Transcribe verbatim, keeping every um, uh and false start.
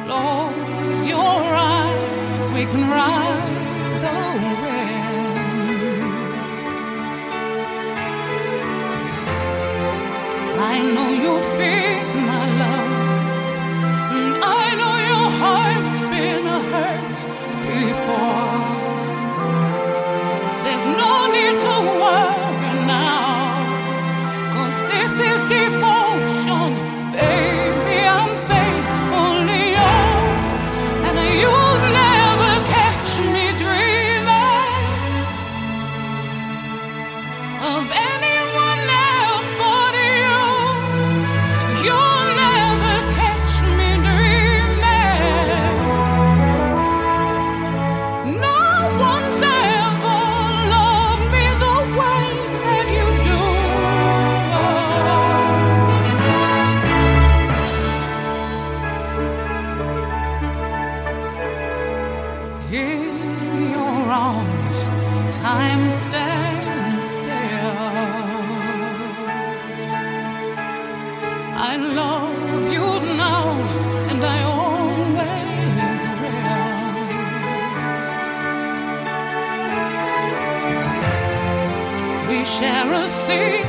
Close your eyes, we can ride the wind. I know your face, my love, and I know your heart's been hurt before. There's no need to worry now, 'cause this is devotion, baby. I'm faithfully yours, and you'll never catch me dreaming of anyone else but you. You'll never catch me dreaming. No one's ever loved me the way that you do. In your arms, time stands still. I love you now, and I always will. We share a secret.